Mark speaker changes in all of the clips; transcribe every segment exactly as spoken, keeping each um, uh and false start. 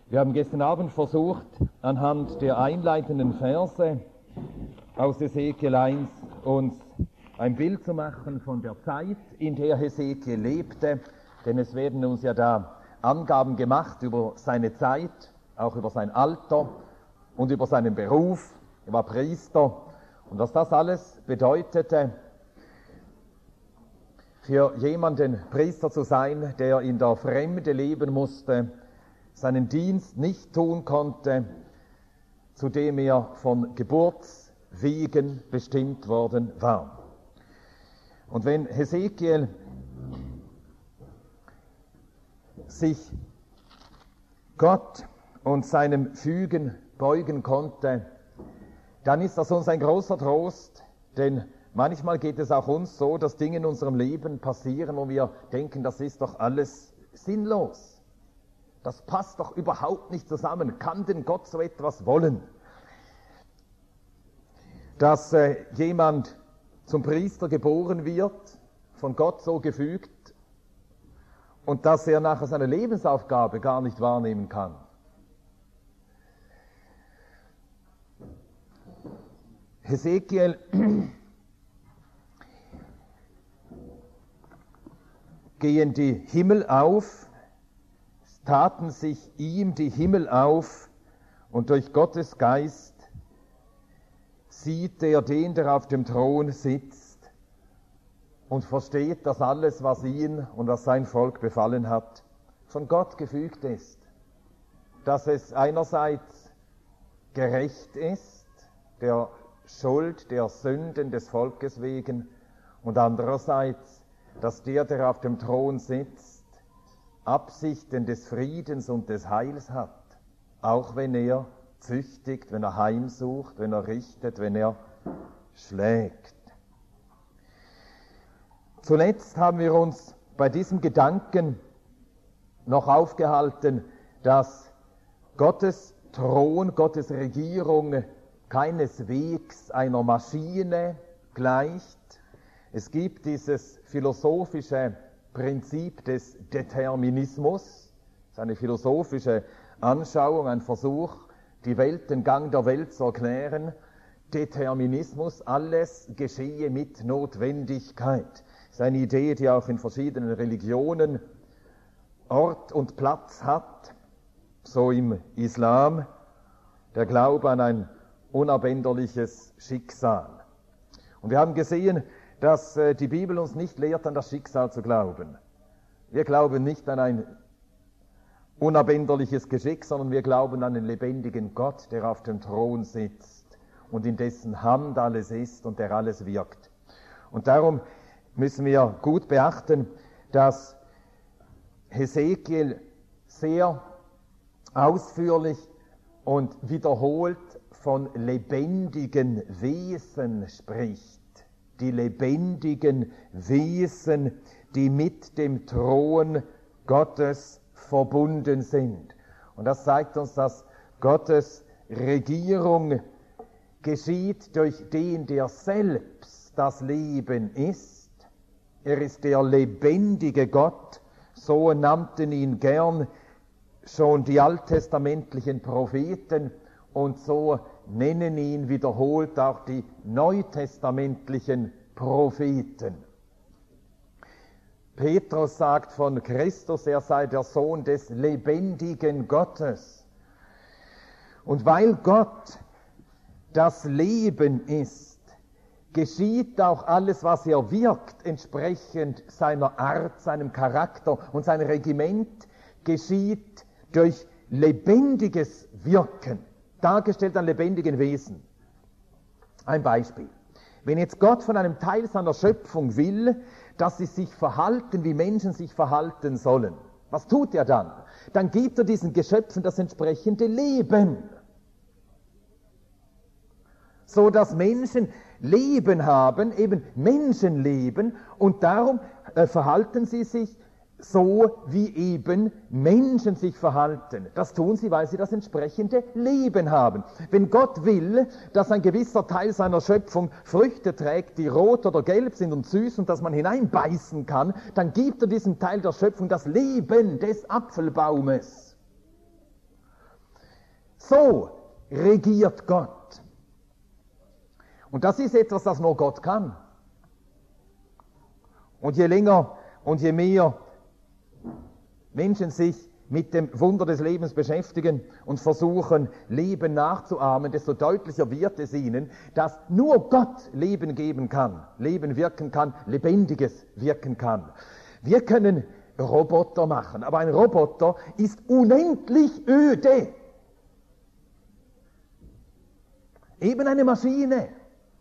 Speaker 1: Wir haben gestern Abend versucht, anhand der einleitenden Verse aus Hesekiel eins uns ein Bild zu machen von der Zeit, in der Hesekiel lebte, denn es werden uns ja da Angaben gemacht über seine Zeit, auch über sein Alter und über seinen Beruf. Er war Priester, und was das alles bedeutete, für jemanden Priester zu sein, der in der Fremde leben musste, seinen Dienst nicht tun konnte, zu dem er von Geburtswegen bestimmt worden war. Und wenn Hesekiel sich Gott und seinem Fügen beugen konnte, dann ist das uns ein großer Trost, denn manchmal geht es auch uns so, dass Dinge in unserem Leben passieren, wo wir denken, das ist doch alles sinnlos. Das passt doch überhaupt nicht zusammen. Kann denn Gott so etwas wollen? Dass äh, jemand zum Priester geboren wird, von Gott so gefügt, und dass er nachher seine Lebensaufgabe gar nicht wahrnehmen kann. Hesekiel gehen die Himmel auf, taten sich ihm die Himmel auf, und durch Gottes Geist sieht er den, der auf dem Thron sitzt, und versteht, dass alles, was ihn und was sein Volk befallen hat, von Gott gefügt ist. Dass es einerseits gerecht ist, der Schuld, der Sünden des Volkes wegen, und andererseits, dass der, der auf dem Thron sitzt, Absichten des Friedens und des Heils hat, auch wenn er züchtigt, wenn er heimsucht, wenn er richtet, wenn er schlägt. Zuletzt haben wir uns bei diesem Gedanken noch aufgehalten, dass Gottes Thron, Gottes Regierung keineswegs einer Maschine gleicht. Es gibt dieses philosophische Prinzip des Determinismus, das ist eine philosophische Anschauung, ein Versuch, die Welt, den Gang der Welt zu erklären. Determinismus, alles geschehe mit Notwendigkeit. Das ist eine Idee, die auch in verschiedenen Religionen Ort und Platz hat, so im Islam, der Glaube an ein unabänderliches Schicksal. Und wir haben gesehen, dass äh, die Bibel uns nicht lehrt, an das Schicksal zu glauben. Wir glauben nicht an ein unabänderliches Geschick, sondern wir glauben an den lebendigen Gott, der auf dem Thron sitzt und in dessen Hand alles ist und der alles wirkt. Und darum müssen wir gut beachten, dass Hesekiel sehr ausführlich und wiederholt von lebendigen Wesen spricht. Die lebendigen Wesen, die mit dem Thron Gottes verbunden sind. Und das zeigt uns, dass Gottes Regierung geschieht durch den, der selbst das Leben ist. Er ist der lebendige Gott, so nannten ihn gern schon die alttestamentlichen Propheten, und so nennen ihn wiederholt auch die neutestamentlichen Propheten. Petrus sagt von Christus, er sei der Sohn des lebendigen Gottes. Und weil Gott das Leben ist, geschieht auch alles, was er wirkt, entsprechend seiner Art, seinem Charakter, und sein Regiment geschieht durch lebendiges Wirken, dargestellt an lebendigen Wesen. Ein Beispiel. Wenn jetzt Gott von einem Teil seiner Schöpfung will, dass sie sich verhalten, wie Menschen sich verhalten sollen, was tut er dann? Dann gibt er diesen Geschöpfen das entsprechende Leben, so dass Menschen Leben haben, eben Menschenleben, und darum äh, verhalten sie sich so, wie eben Menschen sich verhalten. Das tun sie, weil sie das entsprechende Leben haben. Wenn Gott will, dass ein gewisser Teil seiner Schöpfung Früchte trägt, die rot oder gelb sind und süß und dass man hineinbeißen kann, dann gibt er diesem Teil der Schöpfung das Leben des Apfelbaumes. So regiert Gott. Und das ist etwas, das nur Gott kann. Und je länger und je mehr Menschen sich mit dem Wunder des Lebens beschäftigen und versuchen, Leben nachzuahmen, desto deutlicher wird es ihnen, dass nur Gott Leben geben kann, Leben wirken kann, Lebendiges wirken kann. Wir können Roboter machen, aber ein Roboter ist unendlich öde. Eben eine Maschine.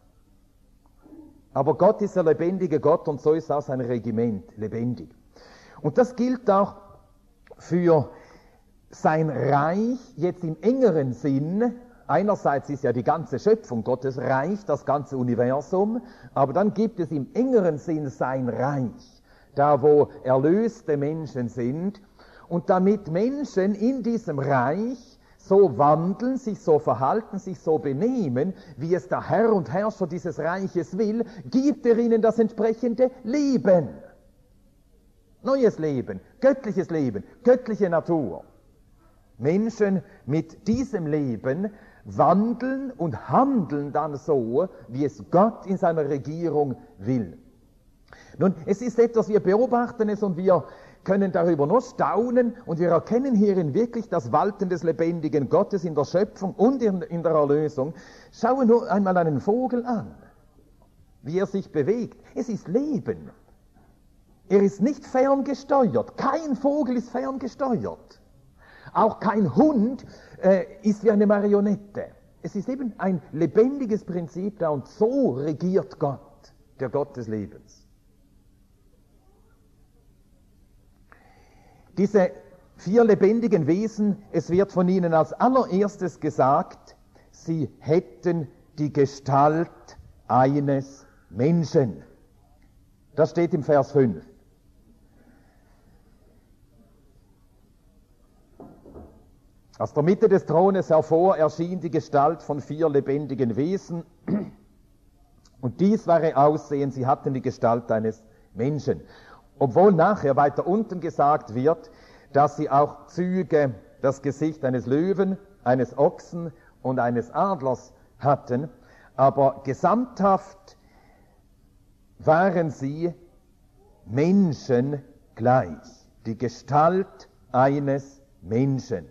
Speaker 1: Aber Gott ist der lebendige Gott und so ist auch sein Regiment lebendig. Und das gilt auch für sein Reich jetzt im engeren Sinn. Einerseits ist ja die ganze Schöpfung Gottes Reich, das ganze Universum, aber dann gibt es im engeren Sinn sein Reich, da wo erlöste Menschen sind, und damit Menschen in diesem Reich so wandeln, sich so verhalten, sich so benehmen, wie es der Herr und Herrscher dieses Reiches will, gibt er ihnen das entsprechende Leben. Neues Leben, göttliches Leben, göttliche Natur. Menschen mit diesem Leben wandeln und handeln dann so, wie es Gott in seiner Regierung will. Nun, es ist etwas, wir beobachten es und wir können darüber nur staunen und wir erkennen hierin wirklich das Walten des lebendigen Gottes in der Schöpfung und in, in der Erlösung. Schauen nur einmal einen Vogel an, wie er sich bewegt. Es ist Leben. Er ist nicht ferngesteuert. Kein Vogel ist ferngesteuert. Auch kein Hund äh, ist wie eine Marionette. Es ist eben ein lebendiges Prinzip da und so regiert Gott, der Gott des Lebens. Diese vier lebendigen Wesen, es wird von ihnen als allererstes gesagt, sie hätten die Gestalt eines Menschen. Das steht im Vers fünf. Aus der Mitte des Thrones hervor erschien die Gestalt von vier lebendigen Wesen, und dies war ihr Aussehen, sie hatten die Gestalt eines Menschen. Obwohl nachher weiter unten gesagt wird, dass sie auch Züge, das Gesicht eines Löwen, eines Ochsen und eines Adlers hatten, aber gesamthaft waren sie Menschen gleich, die Gestalt eines Menschen.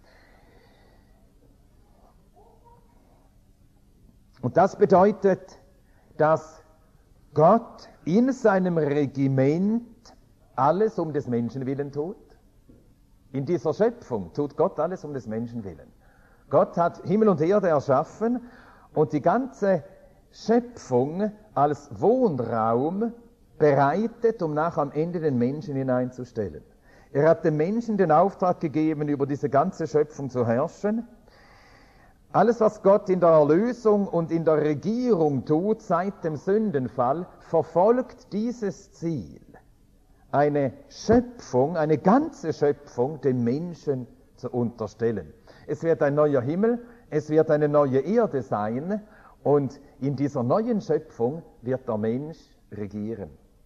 Speaker 1: Und das bedeutet, dass Gott in seinem Regiment alles um des Menschen willen tut. In dieser Schöpfung tut Gott alles um des Menschen willen. Gott hat Himmel und Erde erschaffen und die ganze Schöpfung als Wohnraum bereitet, um nach am Ende den Menschen hineinzustellen. Er hat dem Menschen den Auftrag gegeben, über diese ganze Schöpfung zu herrschen. Alles, was Gott in der Erlösung und in der Regierung tut, seit dem Sündenfall, verfolgt dieses Ziel, eine Schöpfung, eine ganze Schöpfung dem Menschen zu unterstellen. Es wird ein neuer Himmel, es wird eine neue Erde sein, und in dieser neuen Schöpfung wird der Mensch regieren.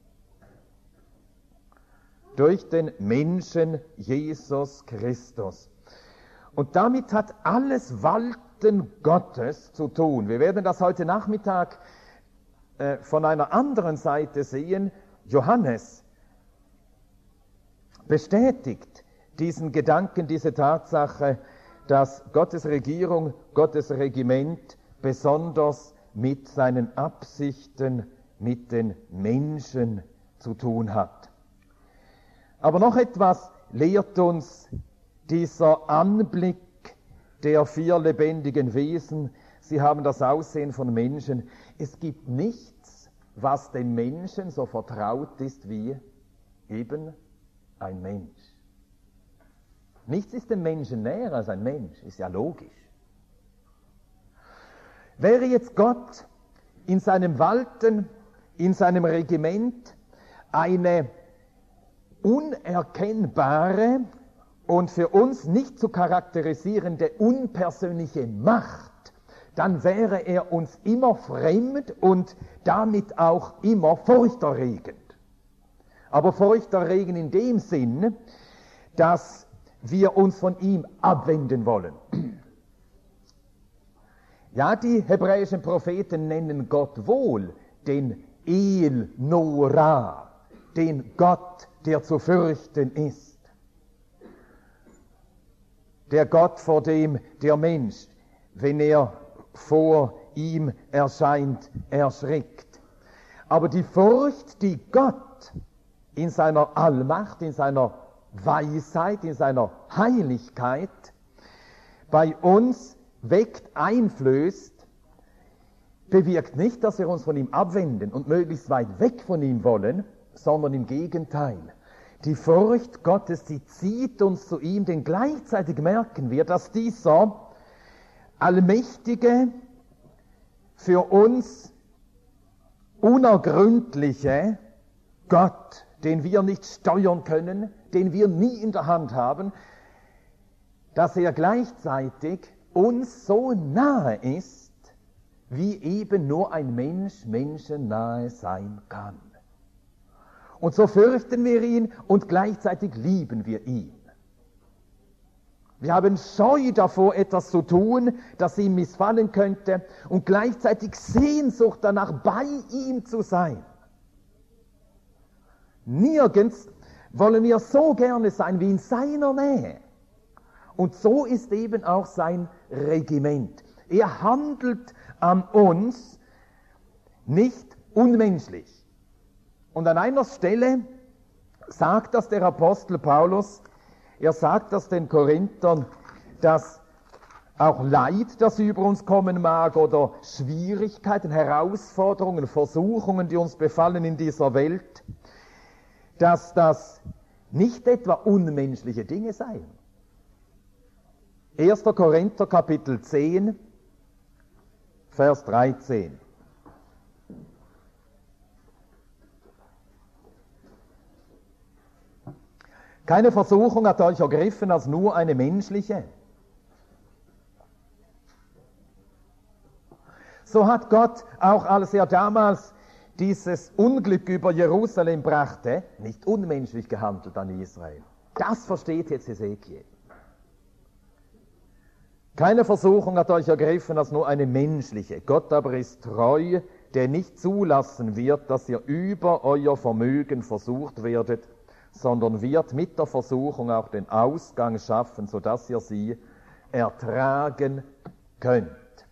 Speaker 1: Durch den Menschen Jesus Christus. Und damit hat alles Walten Gottes zu tun. Wir werden das heute Nachmittag äh, von einer anderen Seite sehen. Johannes bestätigt diesen Gedanken, diese Tatsache, dass Gottes Regierung, Gottes Regiment besonders mit seinen Absichten mit den Menschen zu tun hat. Aber noch etwas lehrt uns dieser Anblick der vier lebendigen Wesen. Sie haben das Aussehen von Menschen. Es gibt nichts, was den Menschen so vertraut ist wie eben ein Mensch. Nichts ist dem Menschen näher als ein Mensch, ist ja logisch. Wäre jetzt Gott in seinem Walten, in seinem Regiment eine unerkennbare und für uns nicht zu charakterisierende unpersönliche Macht, dann wäre er uns immer fremd und damit auch immer furchterregend. Aber furchterregend in dem Sinn, dass wir uns von ihm abwenden wollen. Ja, die hebräischen Propheten nennen Gott wohl den El Nora, den Gott, der zu fürchten ist. Der Gott, vor dem der Mensch, wenn er vor ihm erscheint, erschrickt. Aber die Furcht, die Gott in seiner Allmacht, in seiner Weisheit, in seiner Heiligkeit bei uns weckt, einflößt, bewirkt nicht, dass wir uns von ihm abwenden und möglichst weit weg von ihm wollen, sondern im Gegenteil. Die Furcht Gottes, die zieht uns zu ihm, denn gleichzeitig merken wir, dass dieser allmächtige, für uns unergründliche Gott, den wir nicht steuern können, den wir nie in der Hand haben, dass er gleichzeitig uns so nahe ist, wie eben nur ein Mensch menschennahe sein kann. Und so fürchten wir ihn und gleichzeitig lieben wir ihn. Wir haben Scheu davor, etwas zu tun, das ihm missfallen könnte, und gleichzeitig Sehnsucht danach, bei ihm zu sein. Nirgends wollen wir so gerne sein wie in seiner Nähe. Und so ist eben auch sein Regiment. Er handelt an uns nicht unmenschlich. Und an einer Stelle sagt das der Apostel Paulus, er sagt das den Korinthern, dass auch Leid, das über uns kommen mag, oder Schwierigkeiten, Herausforderungen, Versuchungen, die uns befallen in dieser Welt, dass das nicht etwa unmenschliche Dinge seien. erster Korinther Kapitel zehn, Vers dreizehn. Keine Versuchung hat euch ergriffen als nur eine menschliche. So hat Gott, auch als er damals dieses Unglück über Jerusalem brachte, nicht unmenschlich gehandelt an Israel. Das versteht jetzt Hesekiel. Keine Versuchung hat euch ergriffen als nur eine menschliche. Gott aber ist treu, der nicht zulassen wird, dass ihr über euer Vermögen versucht werdet, sondern wird mit der Versuchung auch den Ausgang schaffen, sodass ihr sie ertragen könnt.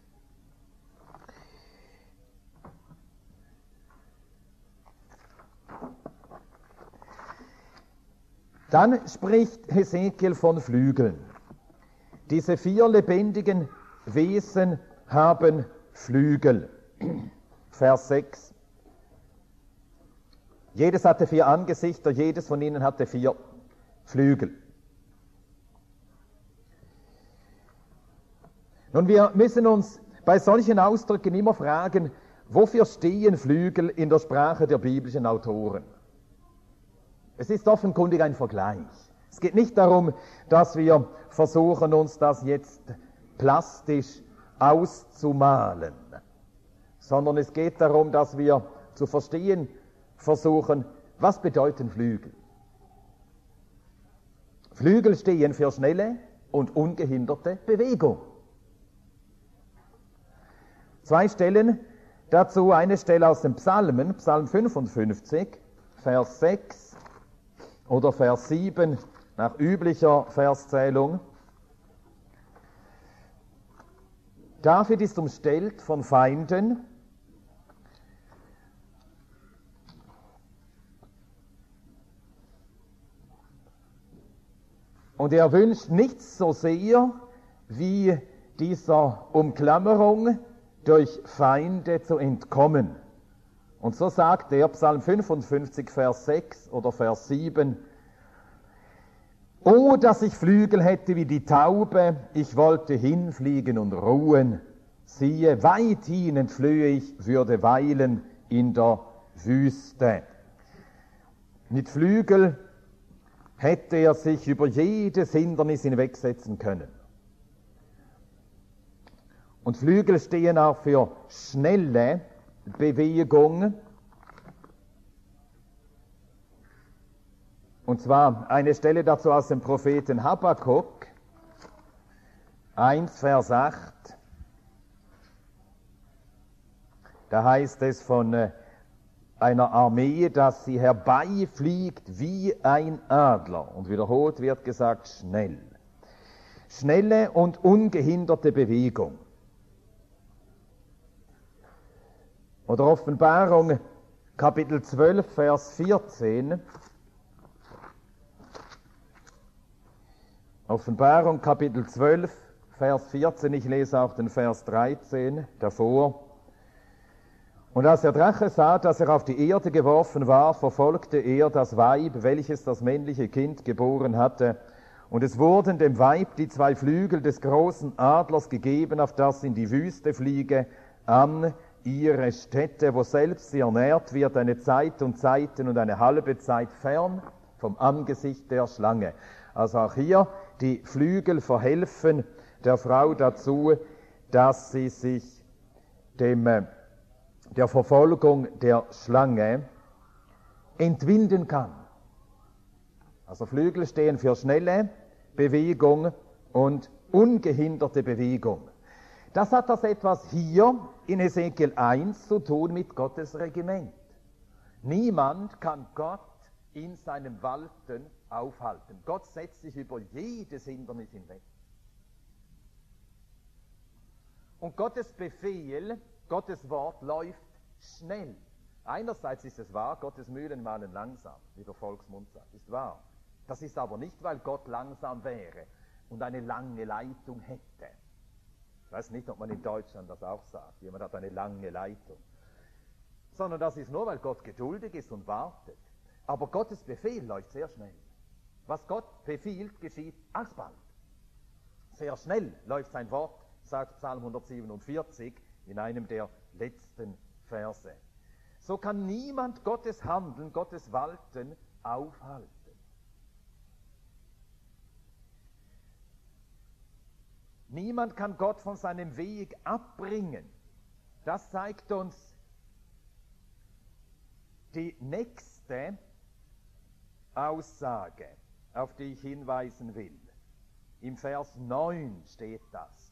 Speaker 1: Dann spricht Hesekiel von Flügeln. Diese vier lebendigen Wesen haben Flügel. Vers sechs. Jedes hatte vier Angesichter, jedes von ihnen hatte vier Flügel. Nun, wir müssen uns bei solchen Ausdrücken immer fragen, wofür stehen Flügel in der Sprache der biblischen Autoren? Es ist offenkundig ein Vergleich. Es geht nicht darum, dass wir versuchen, uns das jetzt plastisch auszumalen, sondern es geht darum, dass wir zu verstehen versuchen, was bedeuten Flügel? Flügel stehen für schnelle und ungehinderte Bewegung. Zwei Stellen dazu, eine Stelle aus dem Psalmen, Psalm fünfundfünfzig, Vers sechs oder Vers sieben nach üblicher Verszählung. David ist umstellt von Feinden. Und er wünscht nichts so sehr, wie dieser Umklammerung durch Feinde zu entkommen. Und so sagt er, Psalm fünfundfünfzig, Vers sechs oder Vers sieben, »O, dass ich Flügel hätte wie die Taube, ich wollte hinfliegen und ruhen. Siehe, weit hin entflöhe ich, würde weilen in der Wüste.« Mit Flügel hätte er sich über jedes Hindernis hinwegsetzen können. Und Flügel stehen auch für schnelle Bewegung. Und zwar eine Stelle dazu aus dem Propheten Habakuk, eins, Vers acht. Da heißt es von äh, einer Armee, dass sie herbeifliegt wie ein Adler. Und wiederholt wird gesagt, schnell. Schnelle und ungehinderte Bewegung. Oder Offenbarung, Kapitel zwölf, Vers vierzehn. Offenbarung, Kapitel zwölf, Vers vierzehn. Ich lese auch den Vers dreizehn davor. Und als der Drache sah, dass er auf die Erde geworfen war, verfolgte er das Weib, welches das männliche Kind geboren hatte. Und es wurden dem Weib die zwei Flügel des großen Adlers gegeben, auf das in die Wüste fliege, an ihre Stätte, wo selbst sie ernährt wird, eine Zeit und Zeiten und eine halbe Zeit fern vom Angesicht der Schlange. Also auch hier, die Flügel verhelfen der Frau dazu, dass sie sich dem, der Verfolgung der Schlange entwinden kann. Also Flügel stehen für schnelle Bewegung und ungehinderte Bewegung. Das hat das etwas hier in Hesekiel eins zu tun mit Gottes Regiment. Niemand kann Gott in seinem Walten aufhalten. Gott setzt sich über jedes Hindernis hinweg. Und Gottes Befehl, Gottes Wort läuft schnell. Einerseits ist es wahr, Gottes Mühlen mahlen langsam, wie der Volksmund sagt, ist wahr. Das ist aber nicht, weil Gott langsam wäre und eine lange Leitung hätte. Ich weiß nicht, ob man in Deutschland das auch sagt, jemand hat eine lange Leitung. Sondern das ist nur, weil Gott geduldig ist und wartet. Aber Gottes Befehl läuft sehr schnell. Was Gott befiehlt, geschieht alsbald. Sehr schnell läuft sein Wort, sagt Psalm hundertsiebenundvierzig in einem der letzten Verse. So kann niemand Gottes Handeln, Gottes Walten aufhalten. Niemand kann Gott von seinem Weg abbringen. Das zeigt uns die nächste Aussage, auf die ich hinweisen will. Im Vers neun steht das.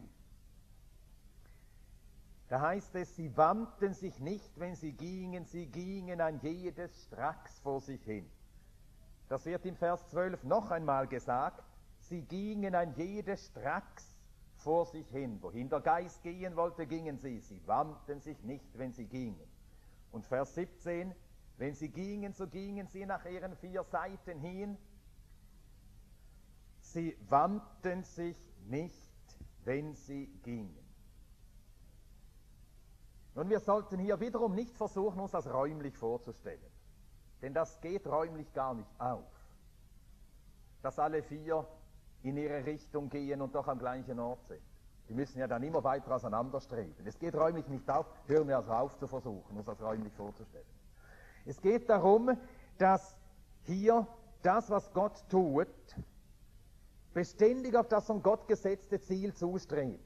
Speaker 1: Da heißt es, sie wandten sich nicht, wenn sie gingen, sie gingen ein jedes stracks vor sich hin. Das wird im Vers zwölf noch einmal gesagt, sie gingen ein jedes stracks vor sich hin. Wohin der Geist gehen wollte, gingen sie. Sie wandten sich nicht, wenn sie gingen. Und Vers siebzehn, wenn sie gingen, so gingen sie nach ihren vier Seiten hin. Sie wandten sich nicht, wenn sie gingen. Nun, wir sollten hier wiederum nicht versuchen, uns das räumlich vorzustellen. Denn das geht räumlich gar nicht auf. Dass alle vier in ihre Richtung gehen und doch am gleichen Ort sind. Die müssen ja dann immer weiter auseinanderstreben. Es geht räumlich nicht auf, hören wir also auf zu versuchen, uns das räumlich vorzustellen. Es geht darum, dass hier das, was Gott tut, beständig auf das von Gott gesetzte Ziel zustrebt.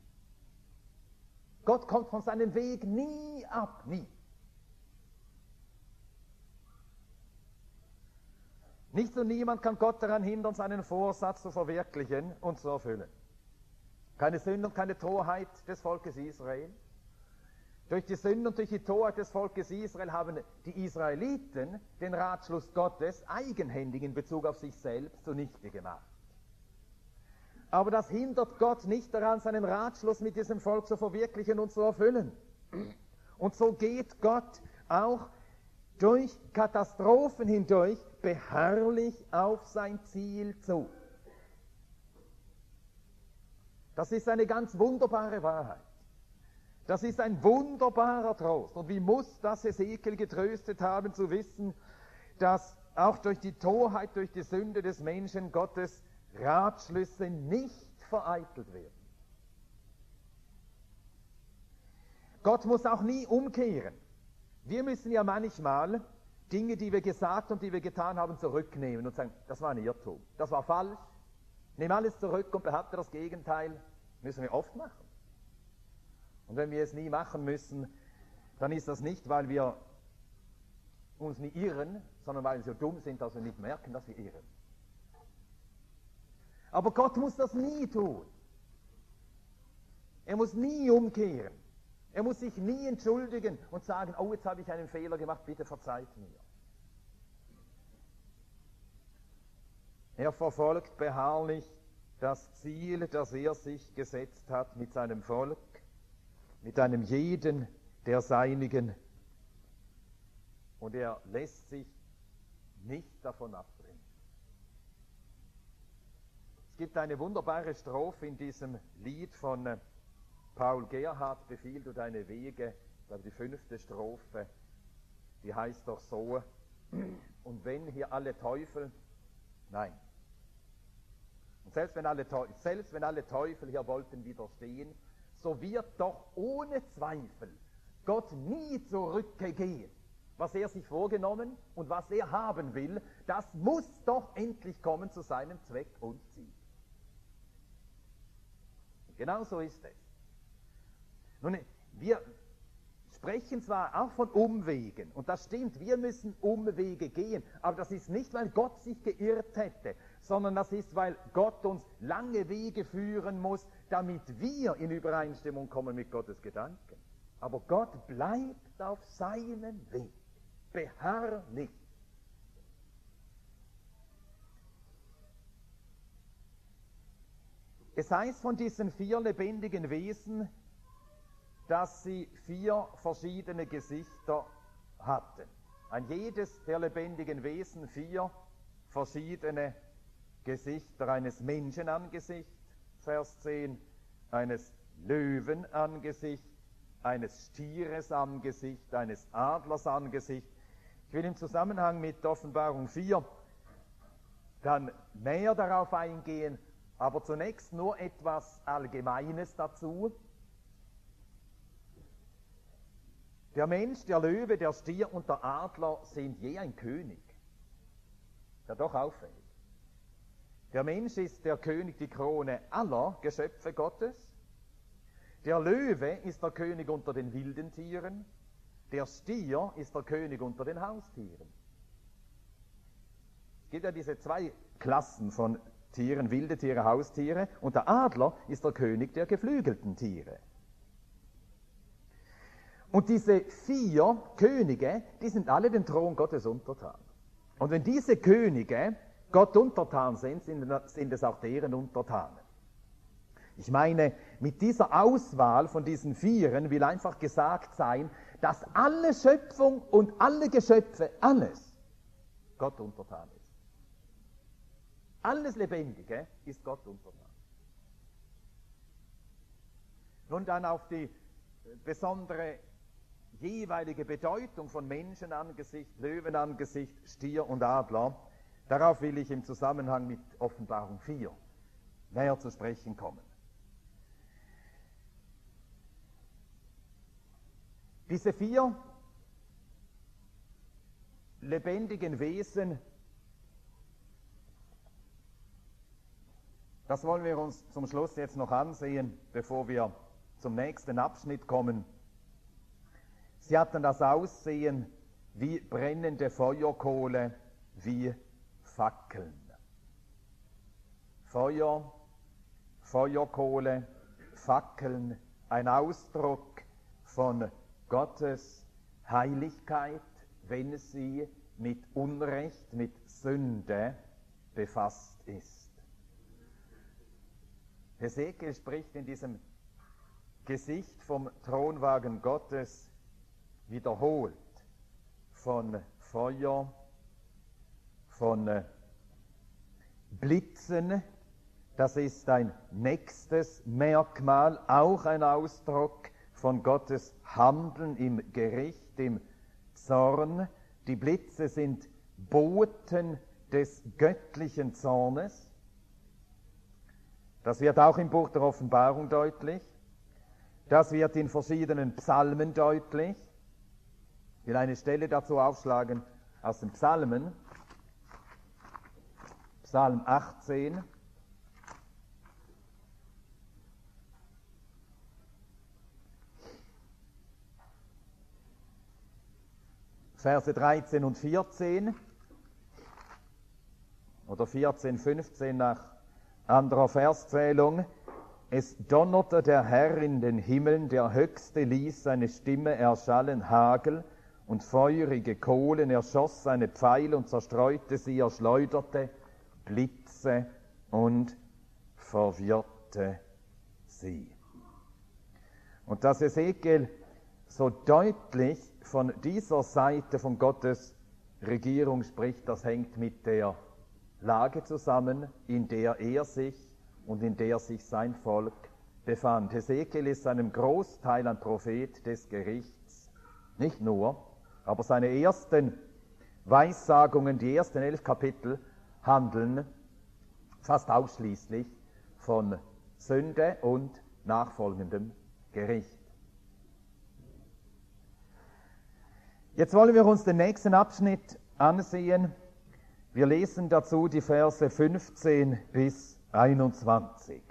Speaker 1: Gott kommt von seinem Weg nie ab, nie. Nichts und niemand kann Gott daran hindern, seinen Vorsatz zu verwirklichen und zu erfüllen. Keine Sünde und keine Torheit des Volkes Israel. Durch die Sünde und durch die Torheit des Volkes Israel haben die Israeliten den Ratschluss Gottes eigenhändig in Bezug auf sich selbst zunichte gemacht. Aber das hindert Gott nicht daran, seinen Ratschluss mit diesem Volk zu verwirklichen und zu erfüllen. Und so geht Gott auch durch Katastrophen hindurch beharrlich auf sein Ziel zu. Das ist eine ganz wunderbare Wahrheit. Das ist ein wunderbarer Trost. Und wie muss das Hesekiel getröstet haben, zu wissen, dass auch durch die Torheit, durch die Sünde des Menschen Gottes Ratschlüsse nicht vereitelt werden. Gott muss auch nie umkehren. Wir müssen ja manchmal Dinge, die wir gesagt und die wir getan haben, zurücknehmen und sagen, das war ein Irrtum, das war falsch, nimm alles zurück und behaupte das Gegenteil. Müssen wir oft machen. Und wenn wir es nie machen müssen, dann ist das nicht, weil wir uns nie irren, sondern weil wir so dumm sind, dass wir nicht merken, dass wir irren. Aber Gott muss das nie tun. Er muss nie umkehren. Er muss sich nie entschuldigen und sagen, oh, jetzt habe ich einen Fehler gemacht, bitte verzeiht mir. Er verfolgt beharrlich das Ziel, das er sich gesetzt hat mit seinem Volk, mit einem jeden der Seinigen. Und er lässt sich nicht davon abbringen. Es gibt eine wunderbare Strophe in diesem Lied von äh, Paul Gerhardt, Befiehl du deine Wege, ich glaube die fünfte Strophe, die heißt doch so, und wenn hier alle Teufel, nein, und selbst wenn alle Teufel, selbst wenn alle Teufel hier wollten widerstehen, so wird doch ohne Zweifel Gott nie zurückgehen. Was er sich vorgenommen und was er haben will, das muss doch endlich kommen zu seinem Zweck und Ziel. Genau so ist es. Nun, wir sprechen zwar auch von Umwegen, und das stimmt, wir müssen Umwege gehen, aber das ist nicht, weil Gott sich geirrt hätte, sondern das ist, weil Gott uns lange Wege führen muss, damit wir in Übereinstimmung kommen mit Gottes Gedanken. Aber Gott bleibt auf seinem Weg, beharrlich. Es heißt von diesen vier lebendigen Wesen, dass sie vier verschiedene Gesichter hatten. Ein jedes der lebendigen Wesen vier verschiedene Gesichter, eines Menschenangesichts, Vers zehn, eines Löwenangesichts, eines Stieres Angesicht, eines Adlers Angesicht. Ich will im Zusammenhang mit Offenbarung vier dann näher darauf eingehen, aber zunächst nur etwas Allgemeines dazu. Der Mensch, der Löwe, der Stier und der Adler sind je ein König. Ja, doch auffällig. Der Mensch ist der König, die Krone aller Geschöpfe Gottes. Der Löwe ist der König unter den wilden Tieren. Der Stier ist der König unter den Haustieren. Es gibt ja diese zwei Klassen von Tieren, wilde Tiere, Haustiere. Und der Adler ist der König der geflügelten Tiere. Und diese vier Könige, die sind alle dem Thron Gottes untertan. Und wenn diese Könige Gott untertan sind, sind es auch deren Untertanen. Ich meine, mit dieser Auswahl von diesen Vieren will einfach gesagt sein, dass alle Schöpfung und alle Geschöpfe, alles Gott untertan ist. Alles Lebendige ist Gott untertan. Nun dann auf die besondere jeweilige Bedeutung von Menschenangesicht, Löwenangesicht, Stier und Adler, darauf will ich im Zusammenhang mit Offenbarung vier näher zu sprechen kommen. Diese vier lebendigen Wesen, das wollen wir uns zum Schluss jetzt noch ansehen, bevor wir zum nächsten Abschnitt kommen. Sie hatten das Aussehen wie brennende Feuerkohle, wie Fackeln. Feuer, Feuerkohle, Fackeln, ein Ausdruck von Gottes Heiligkeit, wenn sie mit Unrecht, mit Sünde befasst ist. Hesekiel spricht in diesem Gesicht vom Thronwagen Gottes wiederholt von Feuer, von äh, Blitzen. Das ist ein nächstes Merkmal, auch ein Ausdruck von Gottes Handeln im Gericht, im Zorn. Die Blitze sind Boten des göttlichen Zornes. Das wird auch im Buch der Offenbarung deutlich. Das wird in verschiedenen Psalmen deutlich. Ich will eine Stelle dazu aufschlagen aus den Psalmen. Psalm achtzehn. Verse dreizehn und vierzehn. Oder vierzehn, fünfzehn nach anderer Verszählung. Es donnerte der Herr in den Himmeln, der Höchste ließ seine Stimme erschallen, Hagel und feurige Kohlen, er schoss seine Pfeile und zerstreute sie, er schleuderte Blitze und verwirrte sie. Und dass Ezekiel so deutlich von dieser Seite von Gottes Regierung spricht, das hängt mit der Lage zusammen, in der er sich und in der sich sein Volk befand. Ezekiel ist einem Großteil ein Prophet des Gerichts, nicht nur, aber seine ersten Weissagungen, die ersten elf Kapitel, handeln fast ausschließlich von Sünde und nachfolgendem Gericht. Jetzt wollen wir uns den nächsten Abschnitt ansehen. Wir lesen dazu die Verse fünfzehn bis einundzwanzig.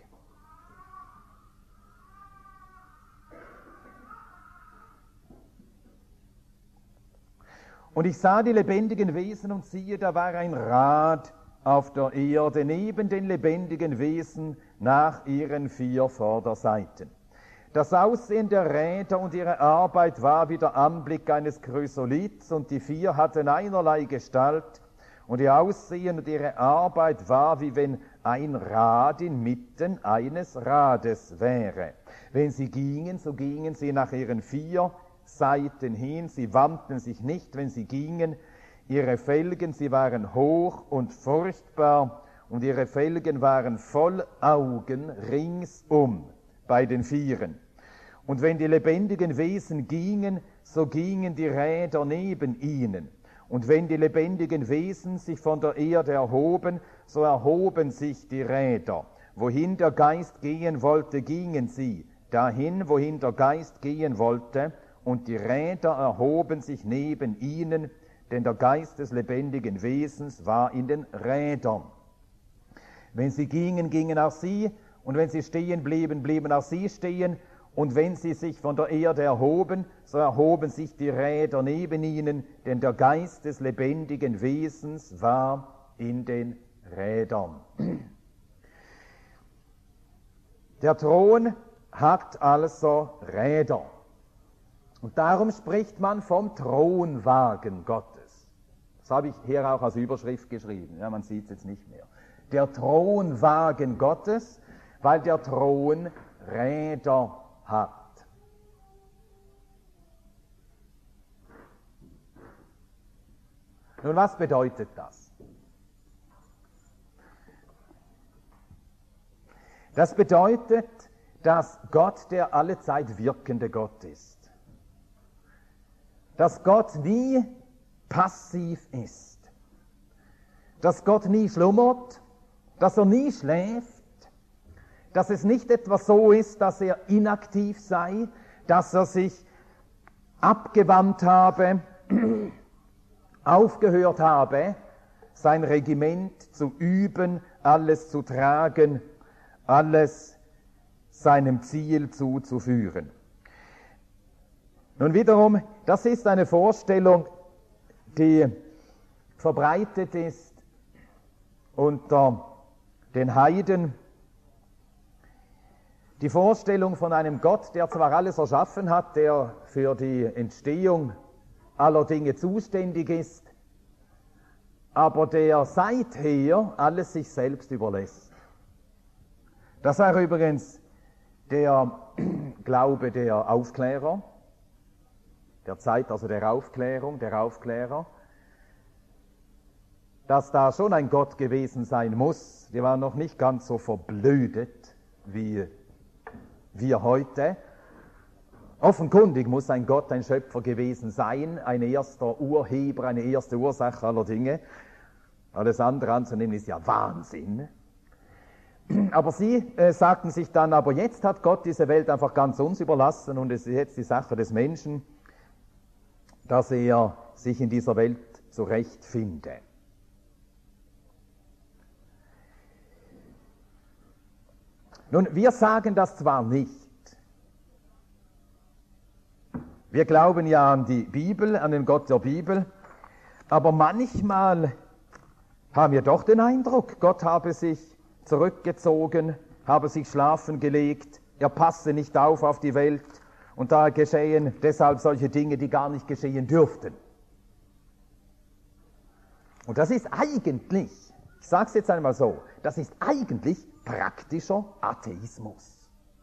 Speaker 1: Und ich sah die lebendigen Wesen, und siehe, da war ein Rad auf der Erde, neben den lebendigen Wesen nach ihren vier Vorderseiten. Das Aussehen der Räder und ihre Arbeit war wie der Anblick eines Chrysoliths, und die vier hatten einerlei Gestalt, und ihr Aussehen und ihre Arbeit war, wie wenn ein Rad inmitten eines Rades wäre. Wenn sie gingen, so gingen sie nach ihren vier Seiten hin, sie wandten sich nicht, wenn sie gingen. Ihre Felgen, sie waren hoch und furchtbar, und ihre Felgen waren voll Augen ringsum bei den Vieren. Und wenn die lebendigen Wesen gingen, so gingen die Räder neben ihnen. Und wenn die lebendigen Wesen sich von der Erde erhoben, so erhoben sich die Räder. Wohin der Geist gehen wollte, gingen sie. Dahin, wohin der Geist gehen wollte, und die Räder erhoben sich neben ihnen, denn der Geist des lebendigen Wesens war in den Rädern. Wenn sie gingen, gingen auch sie, und wenn sie stehen blieben, blieben auch sie stehen, und wenn sie sich von der Erde erhoben, so erhoben sich die Räder neben ihnen, denn der Geist des lebendigen Wesens war in den Rädern. Der Thron hat also Räder. Und darum spricht man vom Thronwagen Gottes. Das habe ich hier auch als Überschrift geschrieben. Ja, man sieht es jetzt nicht mehr. Der Thronwagen Gottes, weil der Thron Räder hat. Nun, was bedeutet das? Das bedeutet, dass Gott der allezeit wirkende Gott ist. Dass Gott nie passiv ist. Dass Gott nie schlummert, dass er nie schläft, dass es nicht etwas so ist, dass er inaktiv sei, dass er sich abgewandt habe, aufgehört habe, sein Regiment zu üben, alles zu tragen, alles seinem Ziel zuzuführen. Nun wiederum, das ist eine Vorstellung, die verbreitet ist unter den Heiden. Die Vorstellung von einem Gott, der zwar alles erschaffen hat, der für die Entstehung aller Dinge zuständig ist, aber der seither alles sich selbst überlässt. Das war übrigens der Glaube der Aufklärer, der Zeit also der Aufklärung, der Aufklärer, dass da schon ein Gott gewesen sein muss. Die waren noch nicht ganz so verblödet wie wir heute. Offenkundig muss ein Gott ein Schöpfer gewesen sein, ein erster Urheber, eine erste Ursache aller Dinge. Alles andere anzunehmen ist ja Wahnsinn. Aber sie äh, sagten sich dann, aber jetzt hat Gott diese Welt einfach ganz uns überlassen und es ist jetzt die Sache des Menschen, dass er sich in dieser Welt zurechtfinde. Nun, wir sagen das zwar nicht. Wir glauben ja an die Bibel, an den Gott der Bibel, aber manchmal haben wir doch den Eindruck, Gott habe sich zurückgezogen, habe sich schlafen gelegt, er passe nicht auf auf die Welt und da geschehen deshalb solche Dinge, die gar nicht geschehen dürften. Und das ist eigentlich, ich sage es jetzt einmal so, das ist eigentlich praktischer Atheismus.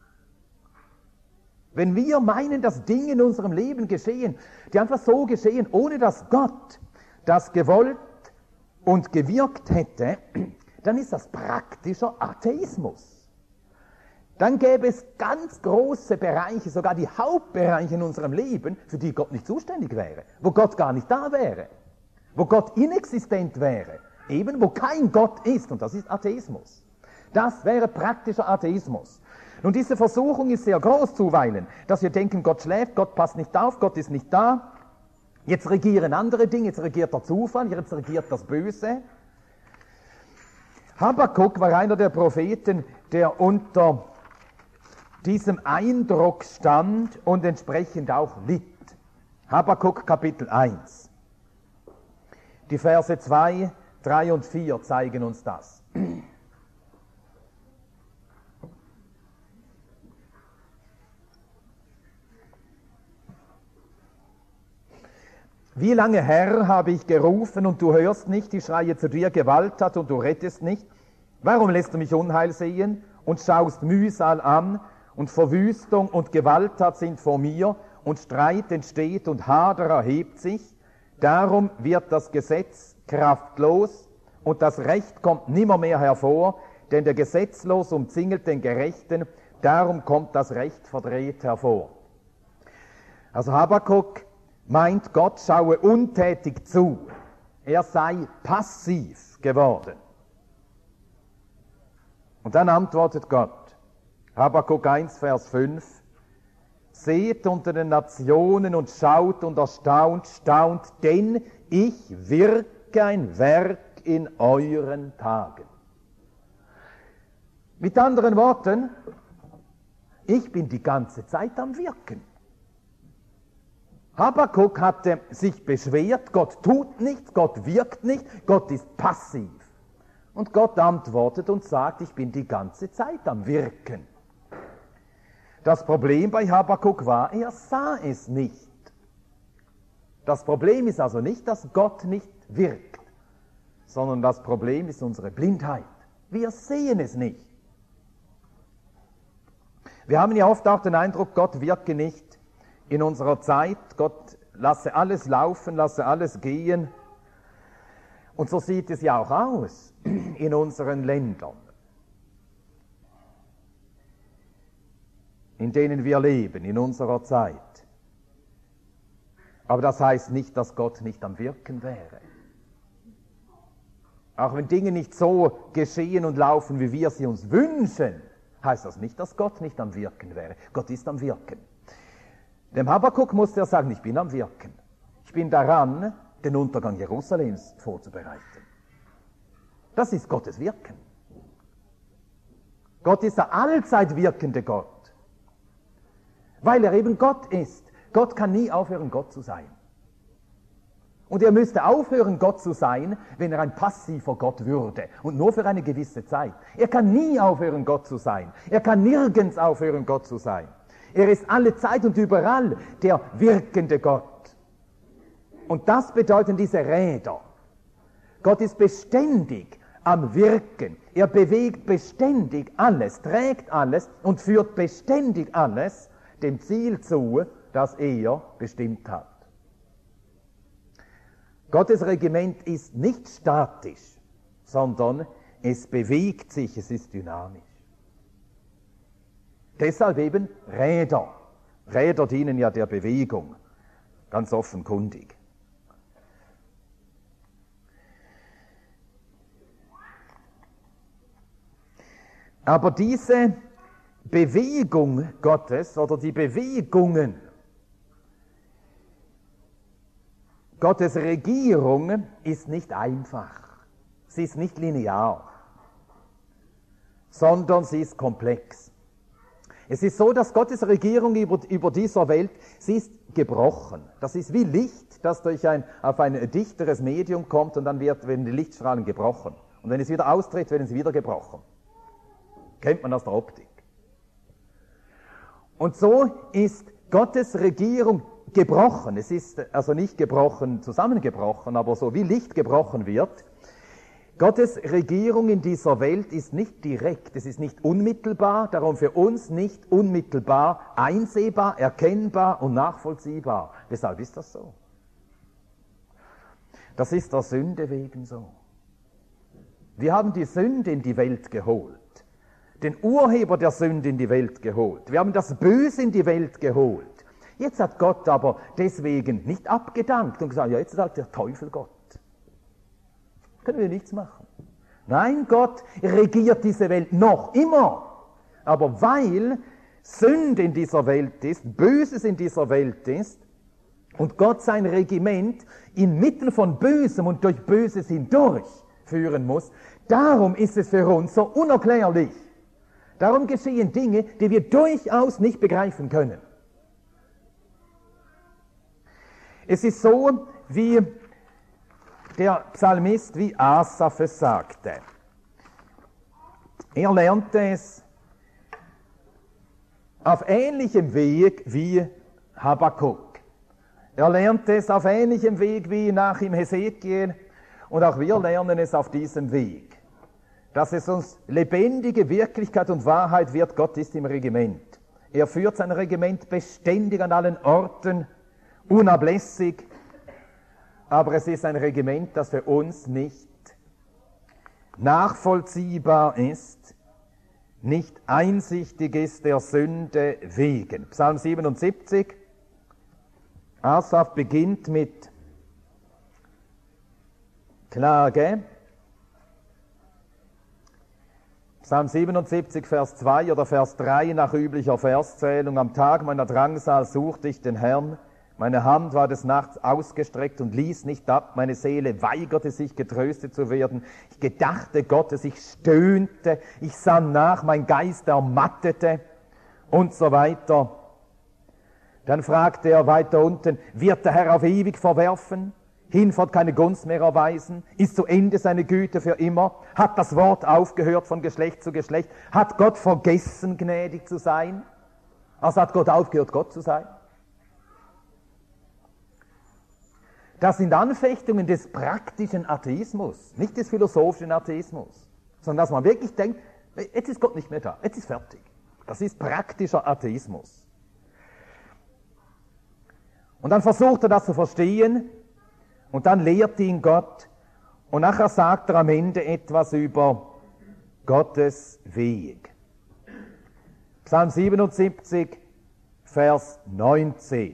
Speaker 1: Wenn wir meinen, dass Dinge in unserem Leben geschehen, die einfach so geschehen, ohne dass Gott das gewollt und gewirkt hätte, dann ist das praktischer Atheismus. Dann gäbe es ganz große Bereiche, sogar die Hauptbereiche in unserem Leben, für die Gott nicht zuständig wäre, wo Gott gar nicht da wäre, wo Gott inexistent wäre, eben wo kein Gott ist, und das ist Atheismus. Das wäre praktischer Atheismus. Nun, diese Versuchung ist sehr groß zuweilen, dass wir denken, Gott schläft, Gott passt nicht auf, Gott ist nicht da. Jetzt regieren andere Dinge, jetzt regiert der Zufall, jetzt regiert das Böse. Habakuk war einer der Propheten, der unter diesem Eindruck stand und entsprechend auch litt. Habakuk Kapitel eins. Die Verse zwei, drei und vier zeigen uns das. Wie lange, Herr, habe ich gerufen und du hörst nicht, ich schreie zu dir, Gewalt hat und du rettest nicht? Warum lässt du mich Unheil sehen und schaust Mühsal an und Verwüstung und Gewalttat sind vor mir und Streit entsteht und Hader erhebt sich? Darum wird das Gesetz kraftlos und das Recht kommt nimmermehr hervor, denn der Gesetzlos umzingelt den Gerechten, darum kommt das Recht verdreht hervor. Also Habakuk meint, Gott schaue untätig zu. Er sei passiv geworden. Und dann antwortet Gott, Habakuk eins, Vers fünf, seht unter den Nationen und schaut und erstaunt, staunt, denn ich wirke ein Werk in euren Tagen. Mit anderen Worten, ich bin die ganze Zeit am Wirken. Habakuk hatte sich beschwert, Gott tut nichts, Gott wirkt nicht, Gott ist passiv. Und Gott antwortet und sagt, ich bin die ganze Zeit am Wirken. Das Problem bei Habakuk war, er sah es nicht. Das Problem ist also nicht, dass Gott nicht wirkt, sondern das Problem ist unsere Blindheit. Wir sehen es nicht. Wir haben ja oft auch den Eindruck, Gott wirke nicht in unserer Zeit, Gott lasse alles laufen, lasse alles gehen. Und so sieht es ja auch aus in unseren Ländern, in denen wir leben, in unserer Zeit. Aber das heißt nicht, dass Gott nicht am Wirken wäre. Auch wenn Dinge nicht so geschehen und laufen, wie wir sie uns wünschen, heißt das nicht, dass Gott nicht am Wirken wäre. Gott ist am Wirken. Dem Habakuk musste er sagen, ich bin am Wirken. Ich bin daran, den Untergang Jerusalems vorzubereiten. Das ist Gottes Wirken. Gott ist der allzeit wirkende Gott. Weil er eben Gott ist. Gott kann nie aufhören, Gott zu sein. Und er müsste aufhören, Gott zu sein, wenn er ein passiver Gott würde. Und nur für eine gewisse Zeit. Er kann nie aufhören, Gott zu sein. Er kann nirgends aufhören, Gott zu sein. Er ist alle Zeit und überall der wirkende Gott. Und das bedeuten diese Räder. Gott ist beständig am Wirken. Er bewegt beständig alles, trägt alles und führt beständig alles dem Ziel zu, das er bestimmt hat. Gottes Regiment ist nicht statisch, sondern es bewegt sich, es ist dynamisch. Deshalb eben Räder. Räder dienen ja der Bewegung, ganz offenkundig. Aber diese Bewegung Gottes oder die Bewegungen Gottes Regierung ist nicht einfach. Sie ist nicht linear, sondern sie ist komplex. Es ist so, dass Gottes Regierung über, über dieser Welt, sie ist gebrochen. Das ist wie Licht, das durch ein, auf ein dichteres Medium kommt und dann wird, werden die Lichtstrahlen gebrochen. Und wenn es wieder austritt, werden sie wieder gebrochen. Kennt man aus der Optik. Und so ist Gottes Regierung gebrochen. Es ist also nicht gebrochen, zusammengebrochen, aber so wie Licht gebrochen wird. Gottes Regierung in dieser Welt ist nicht direkt, es ist nicht unmittelbar, darum für uns nicht unmittelbar einsehbar, erkennbar und nachvollziehbar. Weshalb ist das so? Das ist der Sünde wegen so. Wir haben die Sünde in die Welt geholt, den Urheber der Sünde in die Welt geholt. Wir haben das Böse in die Welt geholt. Jetzt hat Gott aber deswegen nicht abgedankt und gesagt, ja, jetzt ist halt der Teufel Gott. Können wir nichts machen. Nein, Gott regiert diese Welt noch immer. Aber weil Sünde in dieser Welt ist, Böses in dieser Welt ist und Gott sein Regiment inmitten von Bösem und durch Böses hindurch führen muss, darum ist es für uns so unerklärlich. Darum geschehen Dinge, die wir durchaus nicht begreifen können. Es ist so, wie der Psalmist, wie Asaph es sagte. Er lernte es auf ähnlichem Weg wie Habakkuk. Er lernte es auf ähnlichem Weg wie nach ihm Hesekiel und auch wir lernen es auf diesem Weg. Dass es uns lebendige Wirklichkeit und Wahrheit wird, Gott ist im Regiment. Er führt sein Regiment beständig an allen Orten, unablässig, aber es ist ein Regiment, das für uns nicht nachvollziehbar ist, nicht einsichtig ist der Sünde wegen. Psalm siebenundsiebzig, Asaph beginnt mit Klage. Psalm siebenundsiebzig, Vers zwei oder Vers drei nach üblicher Verszählung. Am Tag meiner Drangsal suchte ich den Herrn. Meine Hand war des Nachts ausgestreckt und ließ nicht ab. Meine Seele weigerte sich, getröstet zu werden. Ich gedachte Gottes, ich stöhnte, ich sann nach, mein Geist ermattete und so weiter. Dann fragte er weiter unten, wird der Herr auf ewig verwerfen? Hinfort keine Gunst mehr erweisen? Ist zu Ende seine Güte für immer? Hat das Wort aufgehört von Geschlecht zu Geschlecht? Hat Gott vergessen, gnädig zu sein? Also hat Gott aufgehört, Gott zu sein? Das sind Anfechtungen des praktischen Atheismus, nicht des philosophischen Atheismus, sondern dass man wirklich denkt, jetzt ist Gott nicht mehr da, jetzt ist fertig. Das ist praktischer Atheismus. Und dann versucht er das zu verstehen und dann lehrt ihn Gott und nachher sagt er am Ende etwas über Gottes Weg. Psalm siebenundsiebzig, Vers neunzehn.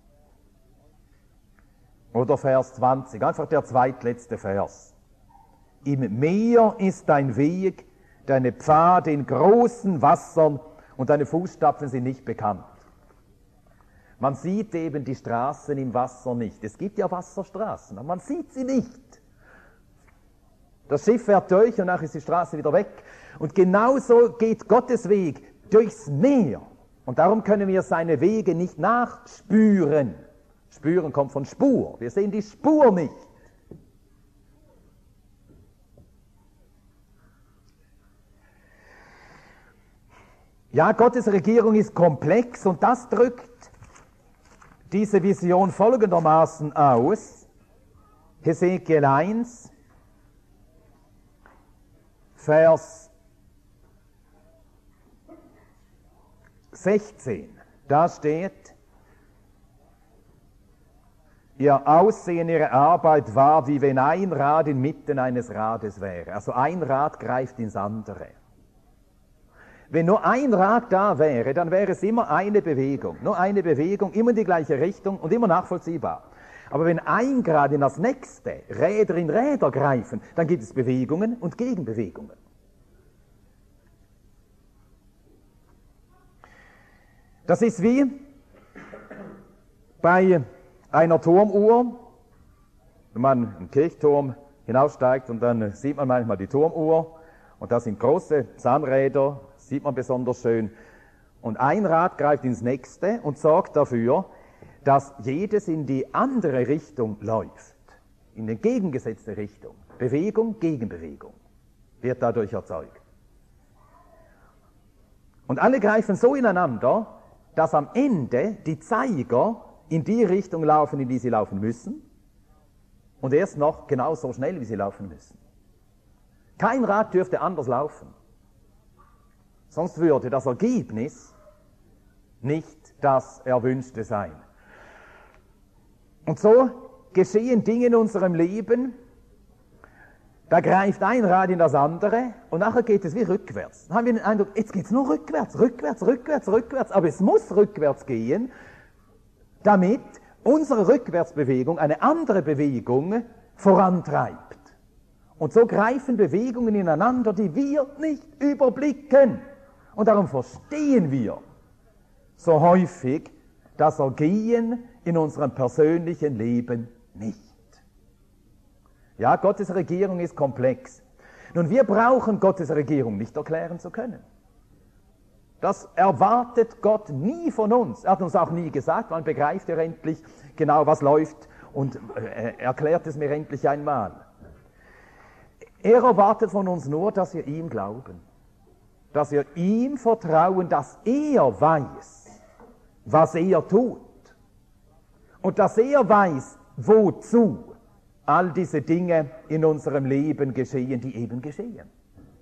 Speaker 1: Oder Vers zwanzig, einfach der zweitletzte Vers. Im Meer ist dein Weg, deine Pfade in großen Wassern und deine Fußstapfen sind nicht bekannt. Man sieht eben die Straßen im Wasser nicht. Es gibt ja Wasserstraßen, aber man sieht sie nicht. Das Schiff fährt durch und nachher ist die Straße wieder weg. Und genauso geht Gottes Weg durchs Meer. Und darum können wir seine Wege nicht nachspüren. Spüren kommt von Spur. Wir sehen die Spur nicht. Ja, Gottes Regierung ist komplex und das drückt diese Vision folgendermaßen aus. Hesekiel eins, Vers sechzehn. Da steht, ihr Aussehen, ihre Arbeit war, wie wenn ein Rad inmitten eines Rades wäre. Also ein Rad greift ins andere. Wenn nur ein Rad da wäre, dann wäre es immer eine Bewegung. Nur eine Bewegung, immer in die gleiche Richtung und immer nachvollziehbar. Aber wenn ein Rad in das nächste, Räder in Räder greifen, dann gibt es Bewegungen und Gegenbewegungen. Das ist wie bei einer Turmuhr, wenn man im Kirchturm hinaufsteigt und dann sieht man manchmal die Turmuhr und da sind große Zahnräder, sieht man besonders schön. Und ein Rad greift ins nächste und sorgt dafür, dass jedes in die andere Richtung läuft, in die entgegengesetzte Richtung. Bewegung, Gegenbewegung wird dadurch erzeugt. Und alle greifen so ineinander, dass am Ende die Zeiger in die Richtung laufen, in die sie laufen müssen, und erst noch genauso schnell, wie sie laufen müssen. Kein Rad dürfte anders laufen. Sonst würde das Ergebnis nicht das Erwünschte sein. Und so geschehen Dinge in unserem Leben, da greift ein Rad in das andere und nachher geht es wie rückwärts. Dann haben wir den Eindruck, jetzt geht es nur rückwärts, rückwärts, rückwärts, rückwärts. Aber es muss rückwärts gehen, damit unsere Rückwärtsbewegung eine andere Bewegung vorantreibt. Und so greifen Bewegungen ineinander, die wir nicht überblicken. Und darum verstehen wir so häufig das Ergehen in unserem persönlichen Leben nicht. Ja, Gottes Regierung ist komplex. Nun, wir brauchen Gottes Regierung nicht erklären zu können. Das erwartet Gott nie von uns. Er hat uns auch nie gesagt, wann begreift er endlich genau, was läuft, und äh, erklärt es mir endlich einmal. Er erwartet von uns nur, dass wir ihm glauben, dass wir ihm vertrauen, dass er weiß, was er tut, und dass er weiß, wozu all diese Dinge in unserem Leben geschehen, die eben geschehen.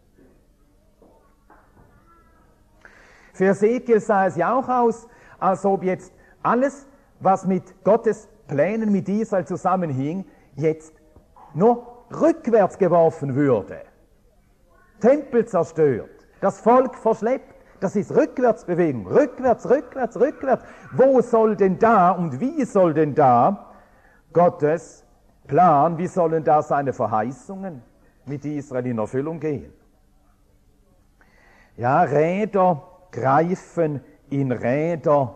Speaker 1: Für Ezekiel sah es ja auch aus, als ob jetzt alles, was mit Gottes Plänen mit Israel zusammenhing, jetzt nur rückwärts geworfen würde. Tempel zerstört, das Volk verschleppt, das ist Rückwärtsbewegung, rückwärts, rückwärts, rückwärts. Wo soll denn da und wie soll denn da Gottes Plan, wie sollen da seine Verheißungen mit Israel in Erfüllung gehen? Ja, Räder greifen in Räder.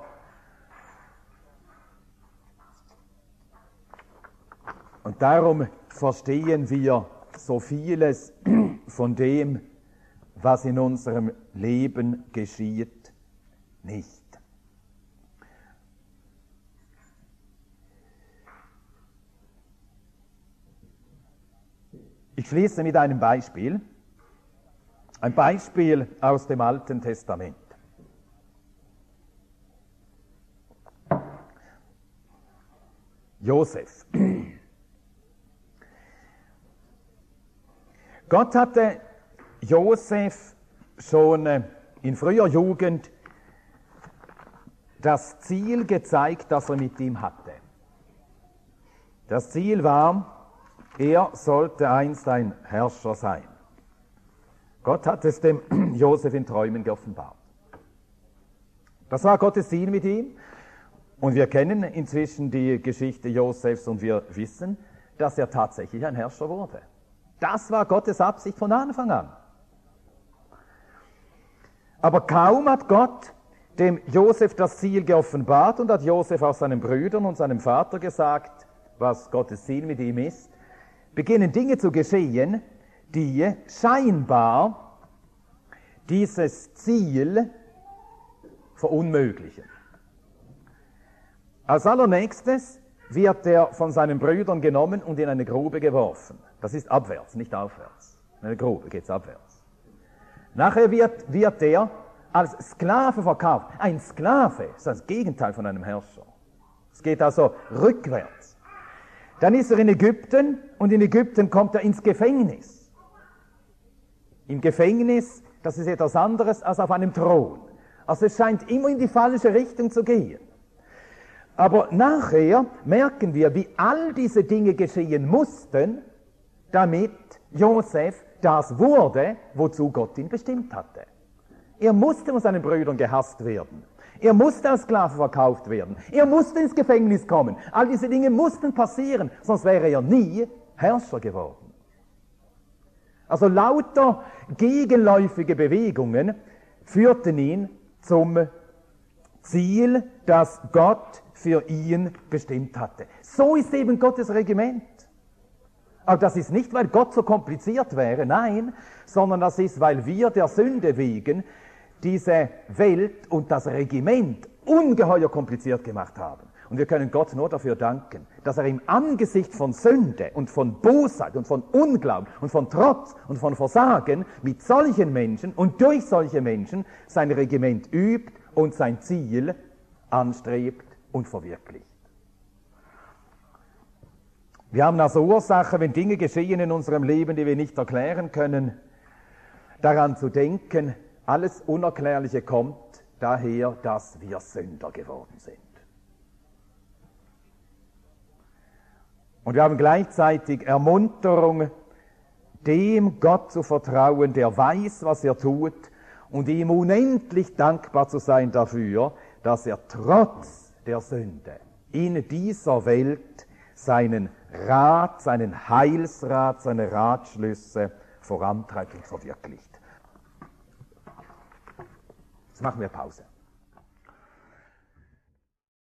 Speaker 1: Und darum verstehen wir so vieles von dem, was in unserem Leben geschieht, nicht. Ich schließe mit einem Beispiel, ein Beispiel aus dem Alten Testament. Josef. Gott hatte Josef schon in früher Jugend das Ziel gezeigt, das er mit ihm hatte. Das Ziel war, er sollte einst ein Herrscher sein. Gott hat es dem Josef in Träumen geoffenbart. Das war Gottes Ziel mit ihm. Und wir kennen inzwischen die Geschichte Josefs und wir wissen, dass er tatsächlich ein Herrscher wurde. Das war Gottes Absicht von Anfang an. Aber kaum hat Gott dem Josef das Ziel geoffenbart und hat Josef auch seinen Brüdern und seinem Vater gesagt, was Gottes Ziel mit ihm ist, beginnen Dinge zu geschehen, die scheinbar dieses Ziel verunmöglichen. Als allernächstes wird er von seinen Brüdern genommen und in eine Grube geworfen. Das ist abwärts, nicht aufwärts. In eine Grube geht es abwärts. Nachher wird, wird er als Sklave verkauft. Ein Sklave ist das Gegenteil von einem Herrscher. Es geht also rückwärts. Dann ist er in Ägypten und in Ägypten kommt er ins Gefängnis. Im Gefängnis, das ist etwas anderes als auf einem Thron. Also es scheint immer in die falsche Richtung zu gehen. Aber nachher merken wir, wie all diese Dinge geschehen mussten, damit Josef das wurde, wozu Gott ihn bestimmt hatte. Er musste von seinen Brüdern gehasst werden. Er musste als Sklave verkauft werden. Er musste ins Gefängnis kommen. All diese Dinge mussten passieren, sonst wäre er nie Herrscher geworden. Also lauter gegenläufige Bewegungen führten ihn zum Ziel, das Gott für ihn bestimmt hatte. So ist eben Gottes Regiment. Aber das ist nicht, weil Gott so kompliziert wäre, nein, sondern das ist, weil wir der Sünde wegen diese Welt und das Regiment ungeheuer kompliziert gemacht haben. Und wir können Gott nur dafür danken, dass er im Angesicht von Sünde und von Bosheit und von Unglauben und von Trotz und von Versagen mit solchen Menschen und durch solche Menschen sein Regiment übt und sein Ziel anstrebt und verwirklicht. Wir haben also Ursache, wenn Dinge geschehen in unserem Leben, die wir nicht erklären können, daran zu denken, alles Unerklärliche kommt daher, dass wir Sünder geworden sind. Und wir haben gleichzeitig Ermunterung, dem Gott zu vertrauen, der weiß, was er tut, und ihm unendlich dankbar zu sein dafür, dass er trotz der Sünde in dieser Welt seinen Rat, seinen Heilsrat, seine Ratschlüsse vorantreibt und verwirklicht. Jetzt machen wir Pause.